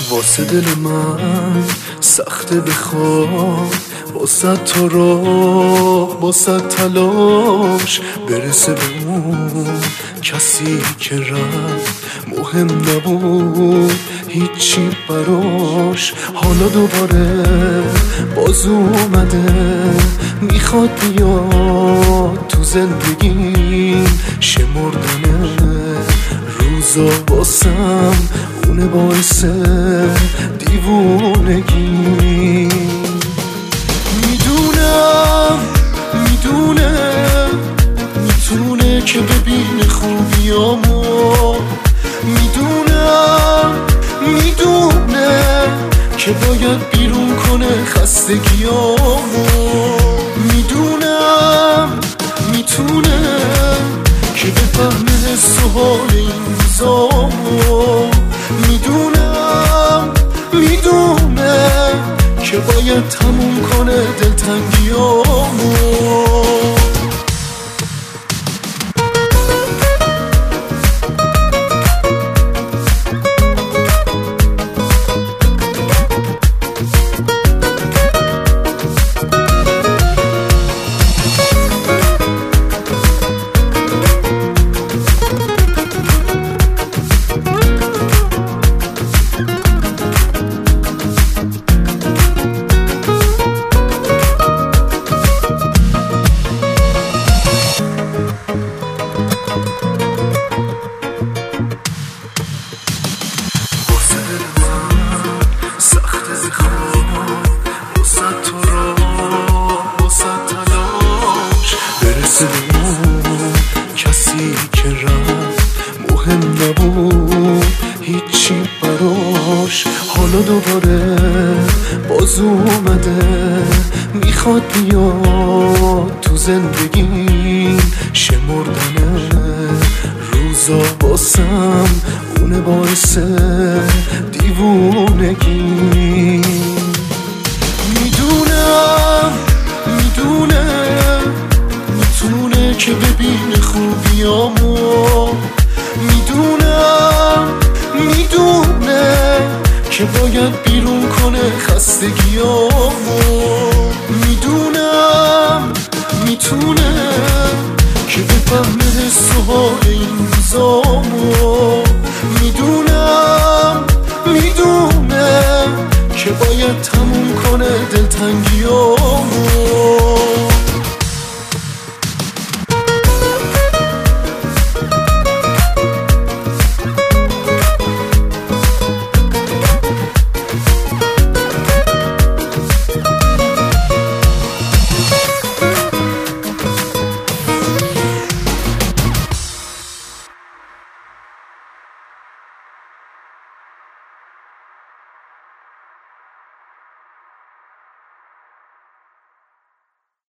واسه دل من سخته بخواد واسه تو راه واسه تلاش برسه به اون کسی که رفت مهم نبود هیچی براش. حالا دوباره باز اومده میخواد بیاد تو زندگیم، شمردن روزا واسم اونه باعث دیوونگی. میدونه که ببین خوبیامو، میدونه که باید بیرون کنه خستگیامو، میتونه که بفهمه حس و حال این روزامو، میدونه که باید تموم کنه دلتنگیامو. کسی که رفت مهم نبود هیچی براش. حالا دوباره باز اومده میخواد بیاد تو زندگیم، شمردن روزا واسم اونه باعث دیوونگی. میدونه که ببین خوبیامو، میدونه که باید بیرون کنه خستگیامو، میتونه که بفهمه حس و حال این روزامو.